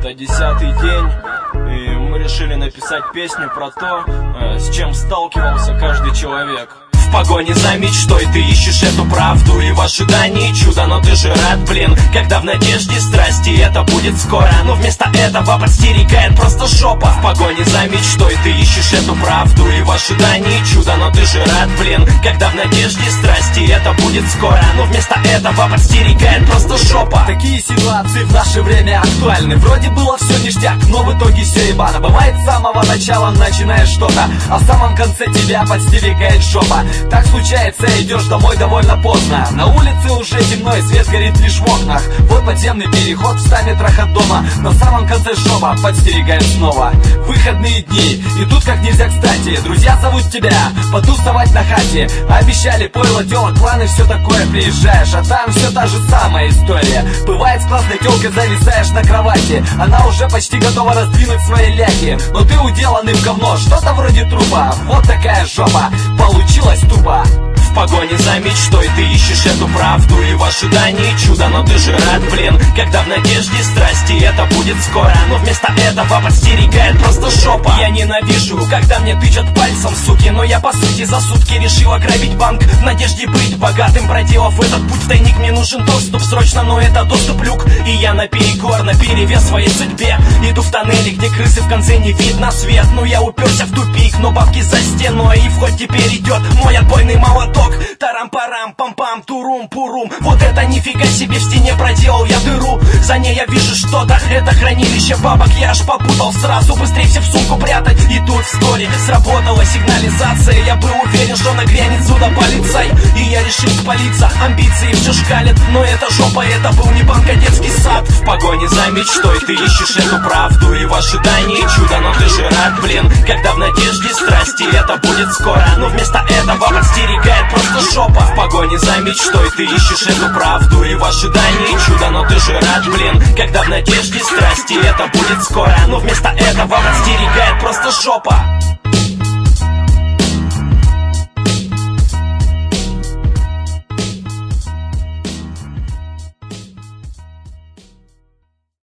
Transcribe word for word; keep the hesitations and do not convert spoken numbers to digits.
Это десятый день, и мы решили написать песню про то, с чем сталкивался каждый человек. В погоне за мечтой ты ищешь эту правду, и в ожидании чуда, но ты же рад, блин, когда в надежде страсти это будет скоро. Но вместо этого подстерегает просто жопа. В погоне за мечтой ты ищешь эту правду, и в ожидании чуда, но ты же рад, блин, когда в надежде страсти это будет скоро. Но вместо этого подстерегает просто жопа. Такие ситуации в наше время актуальны. Вроде было все ништяк, но в итоге все ебано. Бывает с самого начала начинаешь что-то, а в самом конце тебя подстерегает жопа. Так случается, идешь домой довольно поздно. На улице уже темно и свет горит лишь в окнах. Вот подземный переход в ста метрах от дома. На самом конце жопа подстерегает снова. Выходные дни идут как нельзя кстати. Друзья зовут тебя потусовать на хате. Обещали пойло, телок, планы, все такое. Приезжаешь, а там все та же самая история. Бывает, с классной телкой зависаешь на кровати. Она уже почти готова раздвинуть свои ляги, но ты уделанный в говно, что-то вроде трупа. Вот такая жопа получилась тупо. В погоне за мечтой ты ищешь эту правду, и в ожидании чуда, но ты же рад, блин, когда в надежде страсти это будет скоро. Но вместо этого подстерегает просто жопа. Я ненавижу, когда мне тычат пальцем, суки, но я по сути за сутки решил ограбить банк в надежде быть богатым. Проделав этот путь в тайник, мне нужен доступ срочно, но это доступ люк. И я наперекор, наперевес своей судьбе иду в тоннели, где крысы в конце не видно свет. Ну я уперся в тупик, но бабки за стеной, и в ход теперь идет мой отбойный молоток. Тарам-парам, пам-пам, турум-пурум. Вот это нифига себе, в стене проделал я дыру. За ней я вижу что-то, это хранилище бабок. Я аж попутал сразу, быстрее все в сумку прятать. И тут вскоре сработала сигнализация. Я был уверен, что нагрянет сюда полицай, и я решил спалиться, амбиции все шкалят. Но это жопа, это был не банк, а детский сад. В погоне за мечтой ты ищешь эту правду, и в ожидании чуда, но ты же рад, блин, когда в надежде страсти это будет скоро. Но вместо этого подстерегает просто жопа. В погоне за мечтой ты ищешь эту правду, и в ожидании чуда, но ты же рад, блин, когда в надежде страсти это будет скоро. Но вместо этого подстерегает просто жопа.